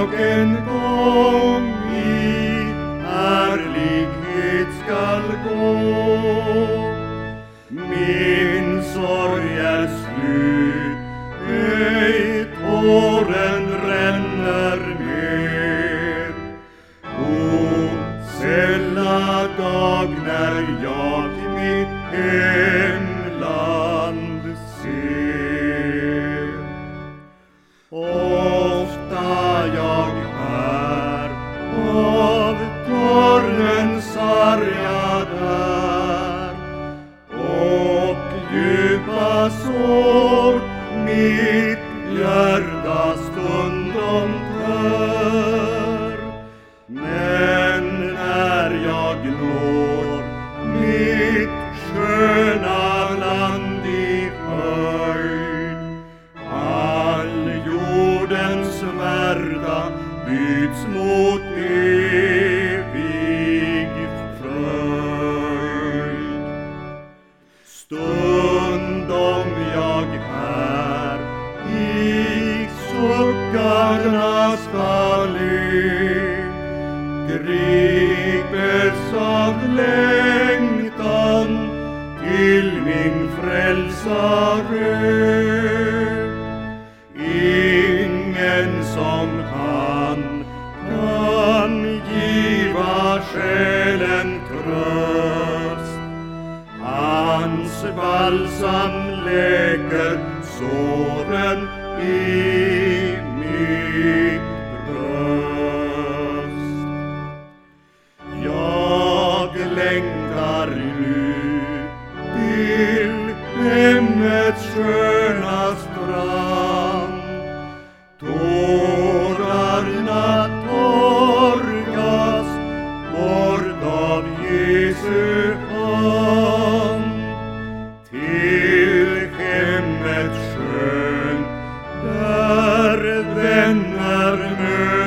och en gång i härlighet skall gå. Min sorg är slut, ej tåren ränner mer. O, sälla dag när jag mitt hemland ser. Ofta jag här av torren sargad och djupa sår mitt hjärta stundom tör. Men när jag når mitt sköna land i höjd, all jordens smärta byts mot evig fröjd. Stundom jag här i suckarnas vallé gripes av längtan till min frälsare. Ingen som han kan giva själen tröst. Hans balsam läker såren i mitt bröst. Jag längtar nu till hemmets sköna strand. Tårarna torkas bort av Jesu hand. Till hemmet skönt där vänner möts.